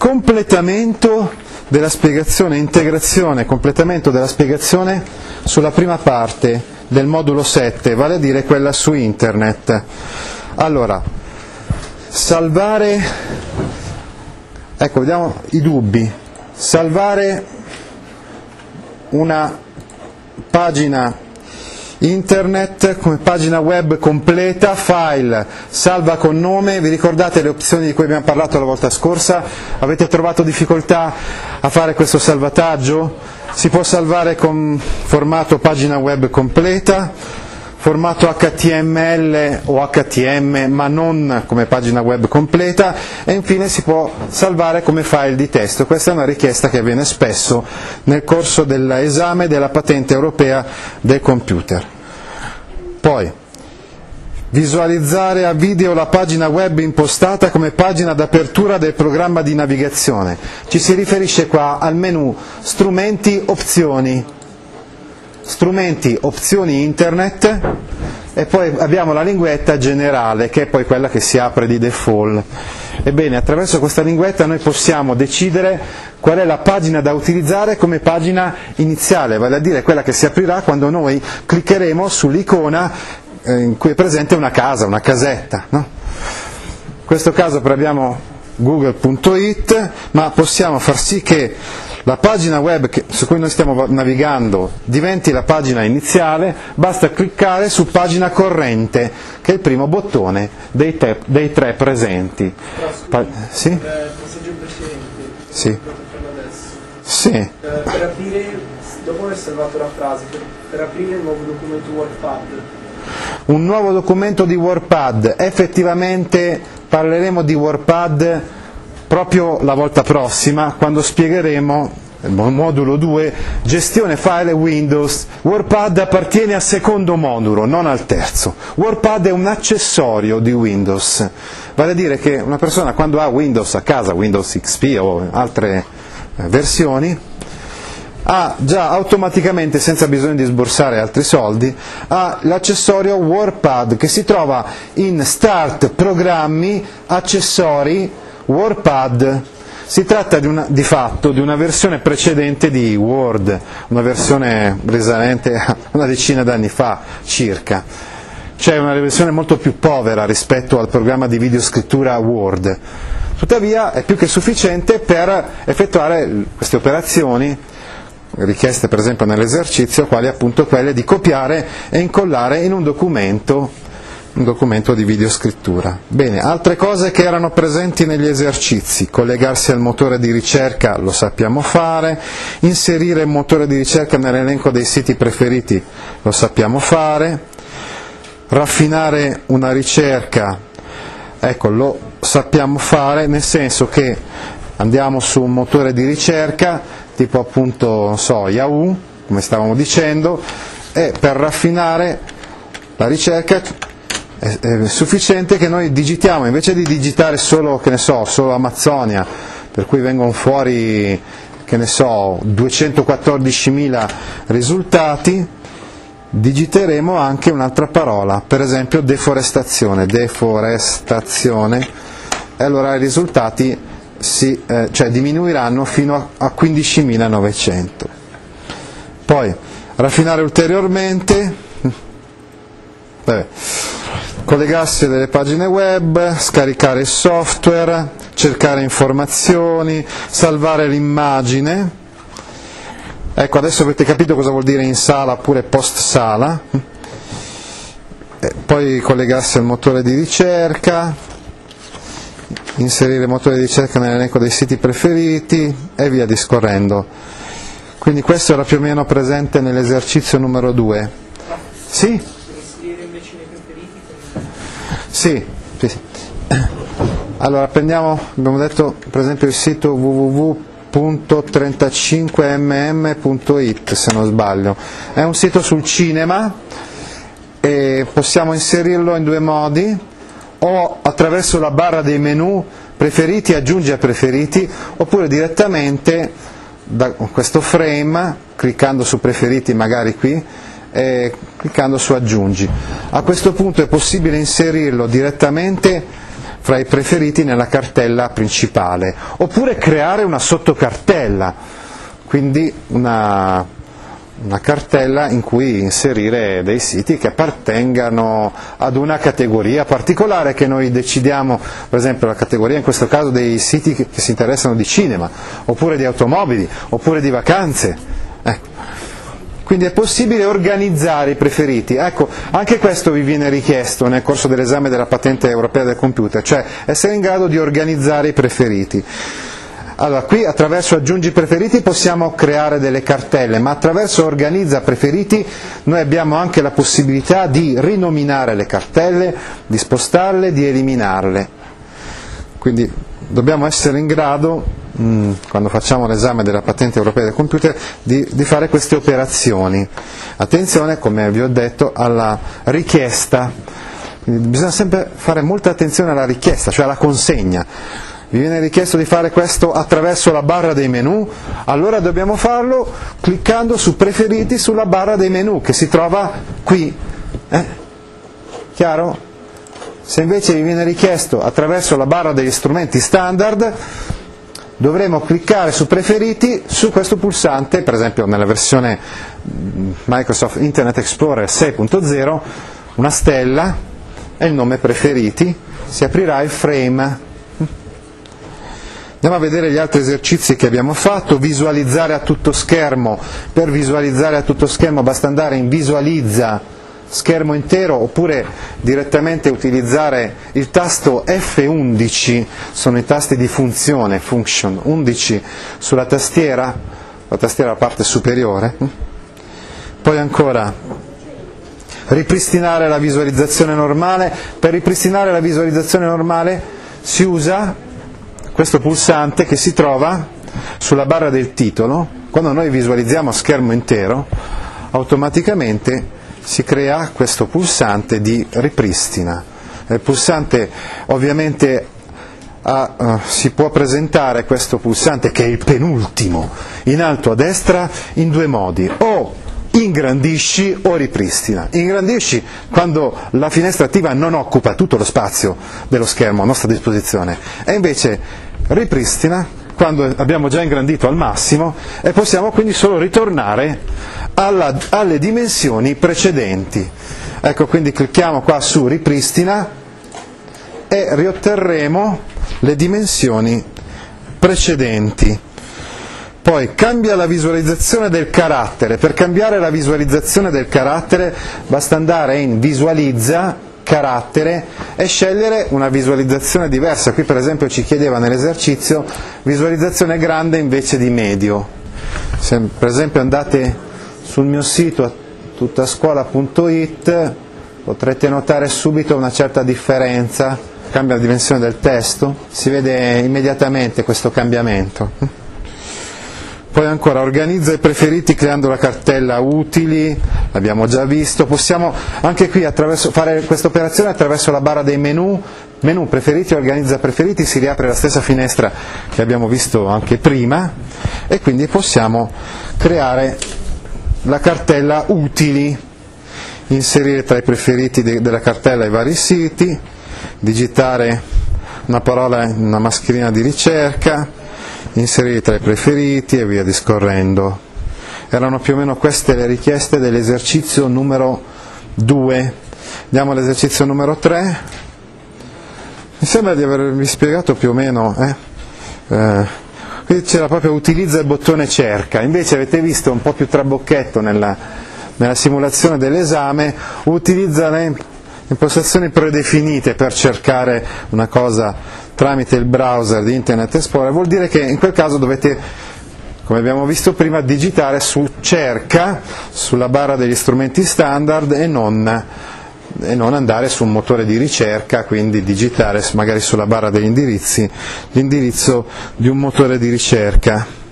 completamento della spiegazione, integrazione, completamento della spiegazione sulla prima parte del modulo 7, vale a dire quella su internet. Allora, salvare, ecco, vediamo i dubbi. Salvare una pagina internet come pagina web completa, file, salva con nome. Vi ricordate le opzioni di cui abbiamo parlato la volta scorsa? Avete trovato difficoltà a fare questo salvataggio? Si può salvare con formato pagina web completa, formato HTML o HTM ma non come pagina web completa, e infine si può salvare come file di testo. Questa è una richiesta che avviene spesso nel corso dell'esame della patente europea del computer. Poi, visualizzare a video la pagina web impostata come pagina d'apertura del programma di navigazione. Ci si riferisce qua al menu strumenti, opzioni. Strumenti, opzioni internet, e poi abbiamo la linguetta generale, che è poi quella che si apre di default. Ebbene, attraverso questa linguetta noi possiamo decidere qual è la pagina da utilizzare come pagina iniziale, vale a dire quella che si aprirà quando noi cliccheremo sull'icona in cui è presente una casa, una casetta, no? In questo caso abbiamo google.it, ma possiamo far sì che la pagina web su cui noi stiamo navigando diventi la pagina iniziale. Basta cliccare su pagina corrente, che è il primo bottone dei tre presenti. Sì? Il passaggio precedente, sì. Sì. Per aprire, dopo aver salvato la frase, per aprire il nuovo documento WordPad. Un nuovo documento di WordPad, effettivamente parleremo di WordPad proprio la volta prossima, quando spiegheremo il modulo 2, gestione file e Windows. WordPad appartiene al secondo modulo, non al terzo. WordPad è un accessorio di Windows, vale a dire che una persona quando ha Windows a casa, Windows XP o altre versioni, ha già automaticamente, senza bisogno di sborsare altri soldi, ha l'accessorio WordPad che si trova in Start, Programmi, Accessori, WordPad. Si tratta di fatto di una versione precedente di Word, una versione risalente a una decina d'anni fa circa. Cioè una versione molto più povera rispetto al programma di videoscrittura Word. Tuttavia è più che sufficiente per effettuare queste operazioni richieste per esempio nell'esercizio, quali appunto quelle di copiare e incollare in un documento di videoscrittura. Bene, altre cose che erano presenti negli esercizi: collegarsi al motore di ricerca, lo sappiamo fare; inserire il motore di ricerca nell'elenco dei siti preferiti, lo sappiamo fare; raffinare una ricerca, ecco, lo sappiamo fare, nel senso che andiamo su un motore di ricerca tipo appunto, non so, Yahoo, come stavamo dicendo, e per raffinare la ricerca è sufficiente che noi digitiamo, invece di digitare solo, che ne so, solo Amazzonia, per cui vengono fuori, che ne so, 214.000 risultati, digiteremo anche un'altra parola, per esempio deforestazione, e allora i risultati diminuiranno fino a 15.900. Poi raffinare ulteriormente, collegarsi a delle pagine web, scaricare il software, cercare informazioni, salvare l'immagine. Ecco, adesso avete capito cosa vuol dire in sala oppure post sala. Poi collegarsi al motore di ricerca, inserire il motore di ricerca nell'elenco dei siti preferiti e via discorrendo. Quindi questo era più o meno presente nell'esercizio numero 2. Sì? Inserire invece nei preferiti? Sì. Allora prendiamo, abbiamo detto per esempio il sito www.35mm.it, se non sbaglio. È un sito sul cinema e possiamo inserirlo in due modi: o attraverso la barra dei menu preferiti, aggiungi a preferiti, oppure direttamente da questo frame, cliccando su preferiti magari qui, e cliccando su aggiungi. A questo punto è possibile inserirlo direttamente fra i preferiti nella cartella principale, oppure creare una sottocartella, quindi una cartella in cui inserire dei siti che appartengano ad una categoria particolare che noi decidiamo, per esempio la categoria in questo caso dei siti che si interessano di cinema, oppure di automobili, oppure di vacanze. Ecco. Quindi è possibile organizzare i preferiti. Ecco, anche questo vi viene richiesto nel corso dell'esame della patente europea del computer, cioè essere in grado di organizzare i preferiti. Allora, qui attraverso aggiungi preferiti possiamo creare delle cartelle, ma attraverso organizza preferiti noi abbiamo anche la possibilità di rinominare le cartelle, di spostarle, di eliminarle. Quindi dobbiamo essere in grado, quando facciamo l'esame della patente europea del computer, di fare queste operazioni. Attenzione, come vi ho detto, alla richiesta. Quindi bisogna sempre fare molta attenzione alla richiesta, cioè alla consegna. Vi viene richiesto di fare questo attraverso la barra dei menu, allora dobbiamo farlo cliccando su preferiti sulla barra dei menu che si trova qui. Chiaro? Se invece vi viene richiesto attraverso la barra degli strumenti standard, dovremo cliccare su preferiti su questo pulsante, per esempio nella versione Microsoft Internet Explorer 6.0, una stella e il nome preferiti, si aprirà il frame. Andiamo a vedere gli altri esercizi che abbiamo fatto. Visualizzare a tutto schermo. Per visualizzare a tutto schermo basta andare in visualizza schermo intero, oppure direttamente utilizzare il tasto F11, sono i tasti di funzione, function, 11 sulla tastiera, la tastiera alla parte superiore. Poi ancora ripristinare la visualizzazione normale. Per ripristinare la visualizzazione normale si usa questo pulsante che si trova sulla barra del titolo. Quando noi visualizziamo a schermo intero, automaticamente si crea questo pulsante di ripristina. Il pulsante ovviamente si può presentare, questo pulsante che è il penultimo, in alto a destra in due modi: o ingrandisci o ripristina. Ingrandisci quando la finestra attiva non occupa tutto lo spazio dello schermo a nostra disposizione, e invece ripristina quando abbiamo già ingrandito al massimo e possiamo quindi solo ritornare alle dimensioni precedenti. Ecco, quindi clicchiamo qua su ripristina e riotterremo le dimensioni precedenti. Poi cambia la visualizzazione del carattere. Per cambiare la visualizzazione del carattere basta andare in visualizza carattere e scegliere una visualizzazione diversa. Qui per esempio ci chiedeva nell'esercizio visualizzazione grande invece di medio. Se per esempio andate sul mio sito tuttascuola.it potrete notare subito una certa differenza, cambia la dimensione del testo, si vede immediatamente questo cambiamento. Poi ancora organizza i preferiti creando la cartella utili, l'abbiamo già visto. Possiamo anche qui fare questa operazione attraverso la barra dei menu preferiti, organizza preferiti, si riapre la stessa finestra che abbiamo visto anche prima, e quindi possiamo creare la cartella utili, inserire tra i preferiti della cartella i vari siti, digitare una parola in una mascherina di ricerca, inserire tra i preferiti e via discorrendo. Erano più o meno queste le richieste dell'esercizio numero 2. Andiamo all'esercizio numero 3. Mi sembra di avervi spiegato più o meno. Qui c'era proprio utilizza il bottone cerca, invece avete visto un po' più trabocchetto nella simulazione dell'esame, utilizza le impostazioni predefinite per cercare una cosa tramite il browser di Internet Explorer. Vuol dire che in quel caso dovete, come abbiamo visto prima, digitare su cerca sulla barra degli strumenti standard e non andare su un motore di ricerca, quindi digitare magari sulla barra degli indirizzi l'indirizzo di un motore di ricerca.